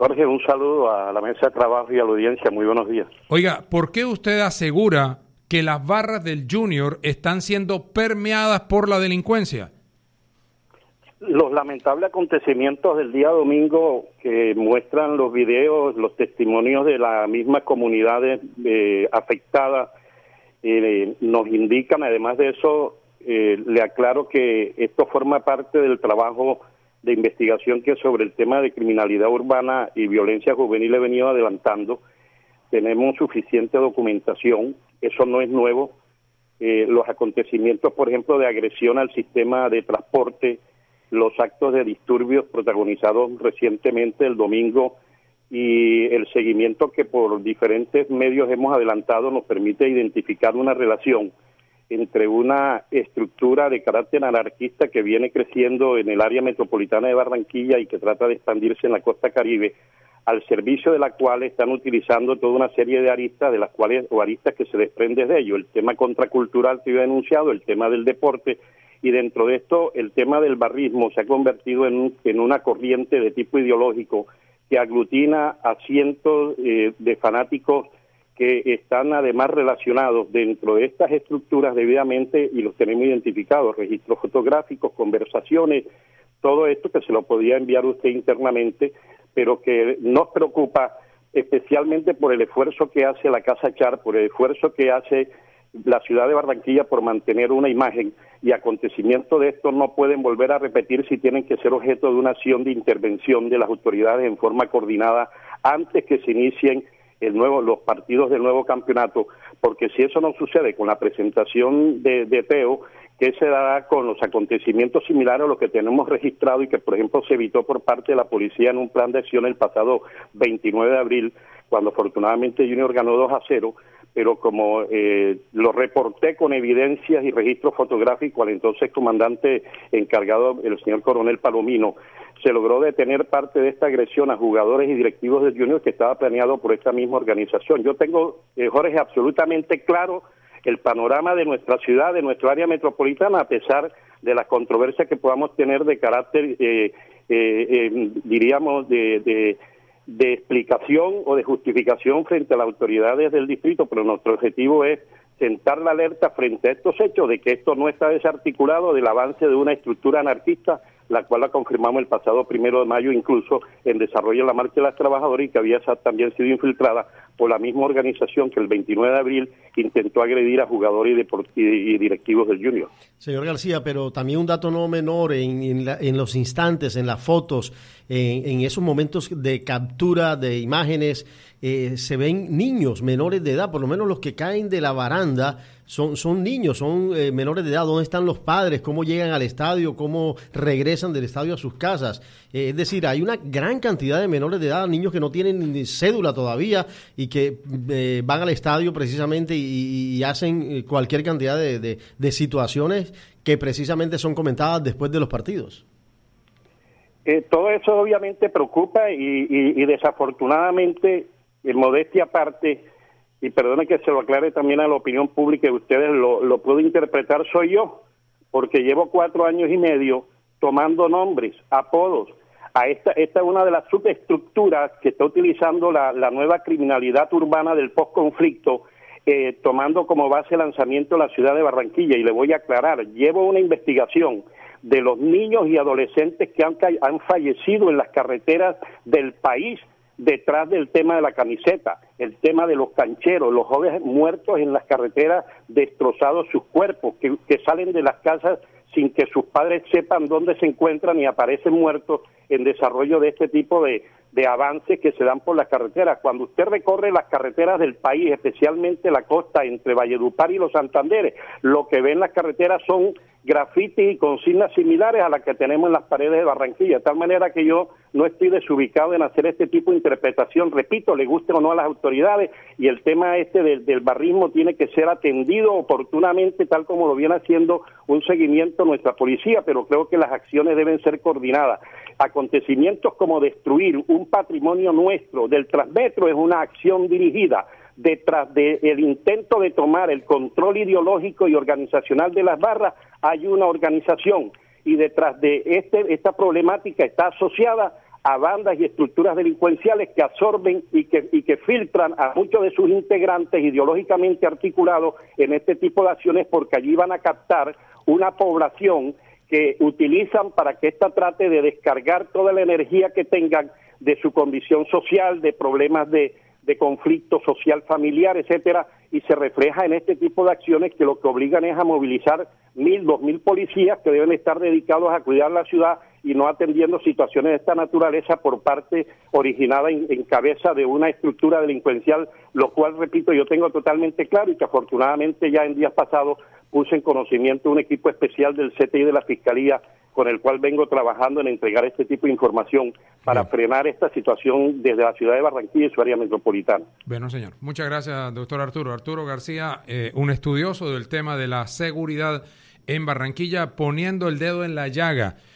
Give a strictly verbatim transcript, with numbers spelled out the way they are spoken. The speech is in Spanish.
Jorge, un saludo a la mesa de trabajo y a la audiencia. Muy buenos días. Oiga, ¿por qué usted asegura que las barras del Junior están siendo permeadas por la delincuencia? Los lamentables acontecimientos del día domingo que muestran los videos, los testimonios de las mismas comunidades eh, afectadas, eh, nos indican, además de eso, eh, le aclaro que esto forma parte del trabajo de investigación que sobre el tema de criminalidad urbana y violencia juvenil he venido adelantando. Tenemos suficiente documentación, eso no es nuevo. Eh, los acontecimientos, por ejemplo, de agresión al sistema de transporte, los actos de disturbios protagonizados recientemente el domingo y el seguimiento que por diferentes medios hemos adelantado nos permite identificar una relación entre una estructura de carácter anarquista que viene creciendo en el área metropolitana de Barranquilla y que trata de expandirse en la costa Caribe, al servicio de la cual están utilizando toda una serie de aristas, de las cuales, o aristas que se desprenden de ello, el tema contracultural que yo he denunciado, el tema del deporte, y dentro de esto el tema del barrismo se ha convertido en, un, en una corriente de tipo ideológico que aglutina a cientos eh, de fanáticos que están además relacionados dentro de estas estructuras debidamente y los tenemos identificados, registros fotográficos, conversaciones, todo esto que se lo podía enviar usted internamente, pero que nos preocupa especialmente por el esfuerzo que hace la Casa Char, por el esfuerzo que hace la ciudad de Barranquilla por mantener una imagen, y acontecimientos de estos no pueden volver a repetir si tienen que ser objeto de una acción de intervención de las autoridades en forma coordinada antes que se inicien el nuevo, los partidos del nuevo campeonato, porque si eso no sucede con la presentación de, de Teo, ¿qué se dará con los acontecimientos similares a los que tenemos registrado y que, por ejemplo, se evitó por parte de la policía en un plan de acción el pasado veintinueve de abril, cuando afortunadamente Junior ganó dos a cero, pero como eh, lo reporté con evidencias y registros fotográficos al entonces comandante encargado, el señor coronel Palomino, se logró detener parte de esta agresión a jugadores y directivos del Junior que estaba planeado por esta misma organización. Yo tengo, eh, Jorge, absolutamente claro el panorama de nuestra ciudad, de nuestra área metropolitana, a pesar de las controversias que podamos tener de carácter, eh, eh, eh, diríamos, de... de de explicación o de justificación frente a las autoridades del distrito, pero nuestro objetivo es sentar la alerta frente a estos hechos de que esto no está desarticulado del avance de una estructura anarquista, la cual la confirmamos el pasado primero de mayo, incluso en desarrollo de la Marcha de las Trabajadoras, y que había también sido infiltrada por la misma organización que el veintinueve de abril intentó agredir a jugadores y, deport- y, y directivos del Junior. Señor García, pero también un dato no menor en, en, la, en los instantes, en las fotos, en, en esos momentos de captura de imágenes, eh, se ven niños menores de edad, por lo menos los que caen de la baranda son, son niños, son eh, menores de edad. ¿Dónde están los padres? ¿Cómo llegan al estadio? ¿Cómo regresan del estadio a sus casas? Eh, es decir, hay una gran cantidad de menores de edad, niños que no tienen ni cédula todavía y que eh, van al estadio precisamente y, y hacen cualquier cantidad de, de, de situaciones que precisamente son comentadas después de los partidos. Eh, todo eso obviamente preocupa y, y, y desafortunadamente, en modestia aparte, y perdone que se lo aclare también a la opinión pública, que ustedes lo, lo puedo interpretar, soy yo, porque llevo cuatro años y medio tomando nombres, apodos. A esta, esta es una de las subestructuras que está utilizando la, la nueva criminalidad urbana del postconflicto, eh, tomando como base el lanzamiento de la ciudad de Barranquilla. Y le voy a aclarar, llevo una investigación de los niños y adolescentes que han, han fallecido en las carreteras del país detrás del tema de la camiseta, el tema de los cancheros, los jóvenes muertos en las carreteras, destrozados sus cuerpos, que, que salen de las casas sin que sus padres sepan dónde se encuentran y aparecen muertos en desarrollo de este tipo de, de avances que se dan por las carreteras. Cuando usted recorre las carreteras del país, especialmente la costa entre Valledupar y los Santanderes, lo que ve en las carreteras son grafitis y consignas similares a las que tenemos en las paredes de Barranquilla, de tal manera que yo no estoy desubicado en hacer este tipo de interpretación, repito, le guste o no a las autoridades, y el tema este del, del barrismo tiene que ser atendido oportunamente, tal como lo viene haciendo un seguimiento nuestra policía, pero creo que las acciones deben ser coordinadas. Acontecimientos como destruir un patrimonio nuestro del Transmetro es una acción dirigida. Detrás del intento de tomar el control ideológico y organizacional de las barras hay una organización, y detrás de este esta problemática está asociada a bandas y estructuras delincuenciales que absorben y que, y que filtran a muchos de sus integrantes ideológicamente articulados en este tipo de acciones, porque allí van a captar una población que utilizan para que ésta trate de descargar toda la energía que tengan de su condición social, de problemas de, de conflicto social familiar, etcétera, y se refleja en este tipo de acciones que lo que obligan es a movilizar mil, dos mil policías que deben estar dedicados a cuidar la ciudad y no atendiendo situaciones de esta naturaleza por parte originada en, en cabeza de una estructura delincuencial, lo cual, repito, yo tengo totalmente claro y que afortunadamente ya en días pasados puse en conocimiento un equipo especial del C T I de la Fiscalía con el cual vengo trabajando en entregar este tipo de información para Bien. frenar esta situación desde la ciudad de Barranquilla y su área metropolitana. Bueno, señor. Muchas gracias, doctor Arturo. Arturo García, eh, un estudioso del tema de la seguridad en Barranquilla, poniendo el dedo en la llaga